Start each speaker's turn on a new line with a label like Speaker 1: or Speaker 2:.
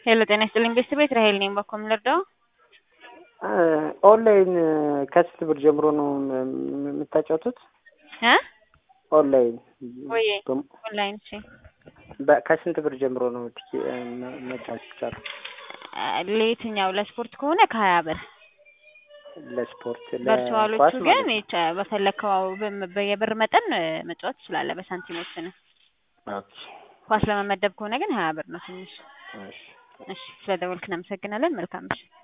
Speaker 1: ሄሎ ጤና ይስጥልኝ ቤተሰብ ራሄል ነኝ። በኮም ልርዳው?
Speaker 2: ኦንላይን ከስንት ብር ጀምሮ ነው የምታጫውቱት? ኦንላይን
Speaker 1: ወይ ኦንላይን እሺ።
Speaker 2: ከስንት ብር ጀምሮ ነው መጫወት ይቻላል?
Speaker 1: ለየትኛው? ለስፖርት ከሆነ ከ20 ብር።
Speaker 2: ለስፖርት
Speaker 1: ቨርቹዋሎቹ ግን በፈለከው በየብር መጠን መጫወት ትችላለህ። በሳንቲሞች ነው።
Speaker 2: ኦኬ።
Speaker 1: ኳስ ለመመደብ ከሆነ ግን 20 ብር ነው ትንሽ።
Speaker 2: እሺ
Speaker 1: እሺ ስለደወልክ እናመሰግናለን። መልካም እሺ